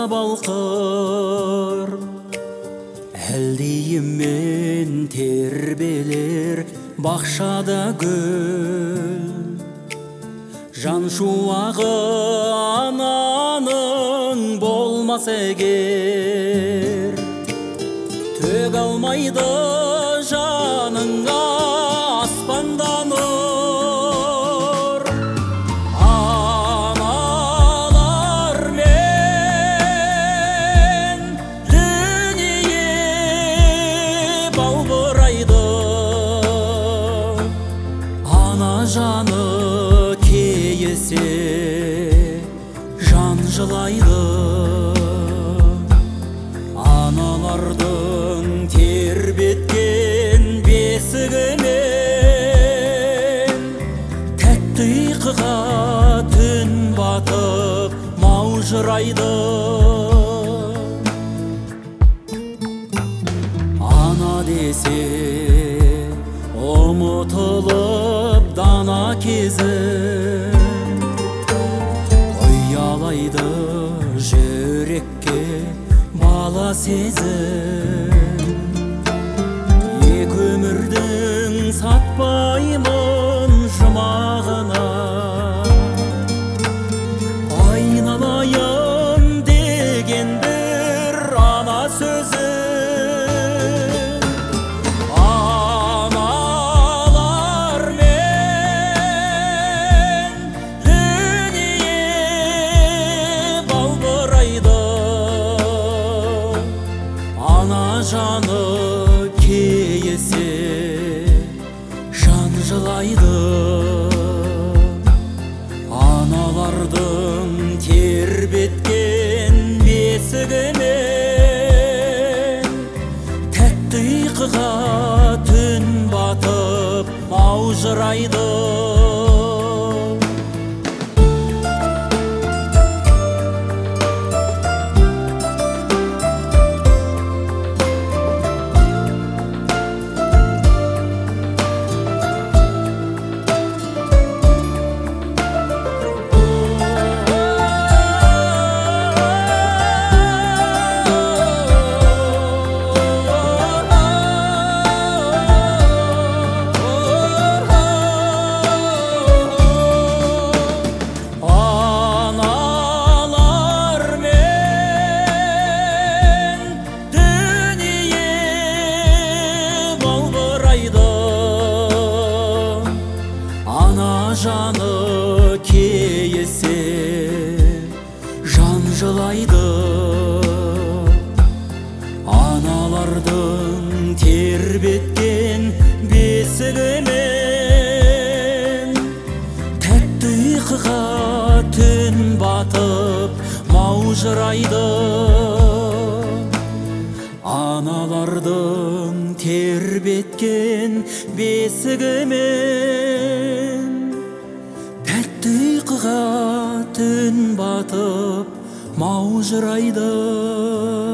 балқыр, әлдейіммен тербелер бақшада гүл. Жан шуағы ананың болмас егер, төг алмайды жаныңа аспандан нұр. Аналар мен дүние балбырайды, ана жаны кейісе жан жылайды. Аналардың тербеткен бесігінен тәтті ұйқыға түн батып маужырайды. Ана десе ұмытылып дана кезім, ұялайды жүрекке бала сезім. Екі өмірдің сатпаймын жұмағына, айналайын деген бір ана сөзі. Аналар мен дүние балбырайды, ана жаны кейісе жан жылайды. Аналардың тербеткен бесігінен тәтті ұйқыға түн батып маужырайды. Ана жаны кейісе жан жылайды. Аналардың тербеткен бесігінен тәтті ұйқыға түн батып маужырайды. Аналардың тербеткен бесігімен тәтті ұйқыға түн батып маужырайды.